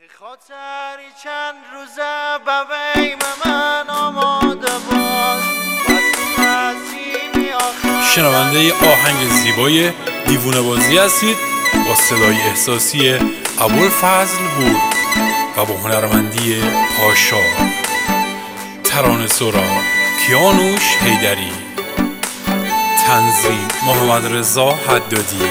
خاطری چند روزه به ویم من آماده باش. شنونده آهنگ زیبای دیوونه بازی هستید با صدای احساسی ابوالفضل بور و با هنرمندی پاشا. ترانه سرا کیانوش حیدری، تنظیم محمد رضا حدادی.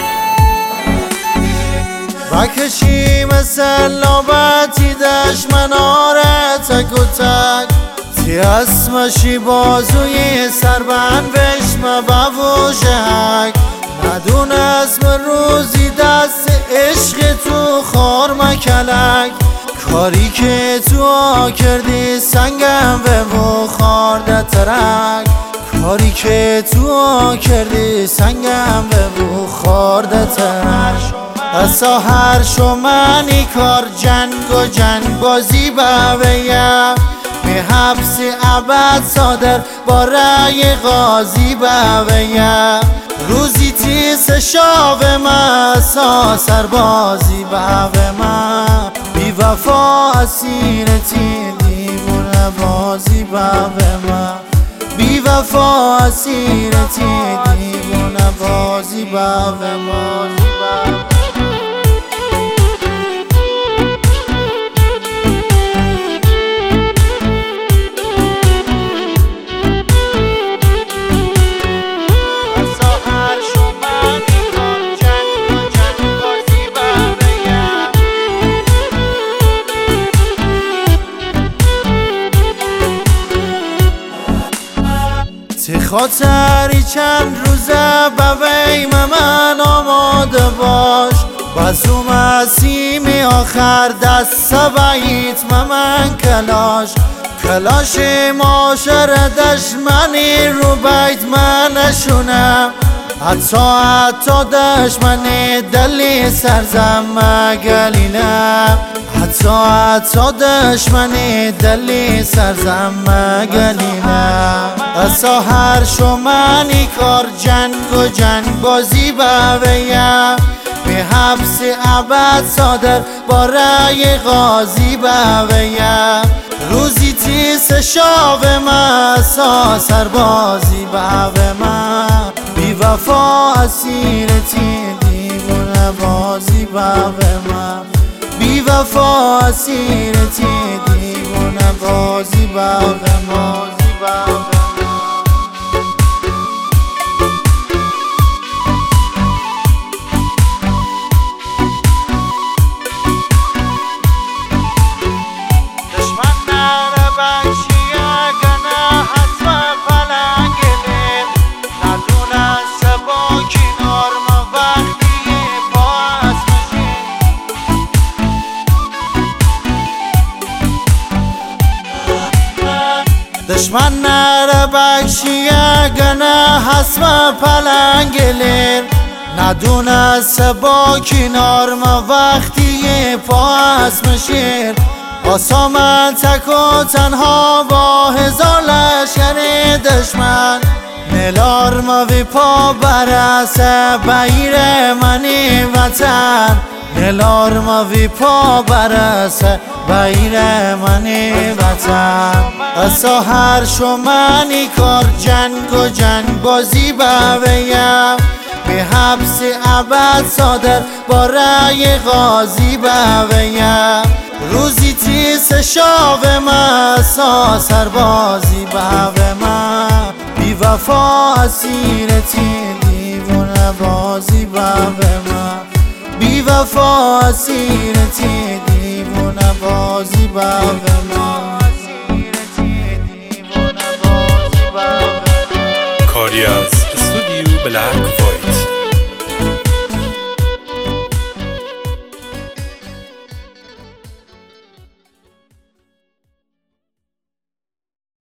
بکشی مثل لابتی دشمناره تک و تک، تی اسمشی بازوی سربند بشمه بوشک. ندون اسم روزی دست عشق تو خار مکلک، کاری که تو کردی سنگم به بخارده ترک. کاری که تو کردی سنگم به بخارده ترک. اصا هر شمانی کار جنگ و جنگ بازی بویم، می حبسی عبد صادر با رای غازی بویم. روزی تیس شاوم اصا سربازی بویم، بی وفا اسیرتی دیوونه بازی بویم. بی وفا اسیرتی دیوونه بازی بویم. تی خاطری چند روزه به ویم من آماده باش. بازو مسیم آخر دست بعید من کلاش. کلاش معاشر دشمنی رو بیت من نشونم، حتی دشمنی دلی سرزم مگلینم. حتی دشمنی دلی سرزم مگلینم. اصا هر شمانی کار جنگ و جنگ بازی بویم، می حبسی عبد صادر با رای غازی بویم. روزی تیس شاوم اصا سربازی بویم، بی وفا اسیرتی دیوونه بازی بویم. بی وفا اسیرتی دیوونه بازی بویم. دشمن نره بکشی گنه حسب پلنگلیر، ندونه سبا کنار ما وقتی پا اسم شیر. آسا من تک و تنها با هزار لشکر دشمن، نلار ما وی پا برسه بیر منی وطن. نلار ما وی پا برسه بیر منی وطن. اصا هر شمانی کار جنگ و جنگ بازی بویم، می حبسی عبد صادر با رای غازی بویم. روزی تیس شاوم اصا سربازی بویم، بی وفا اسیرتی دیوونه بازی بویم. بی وفا اسیرتی دیوونه بازی بویم. کاری از استودیو بلک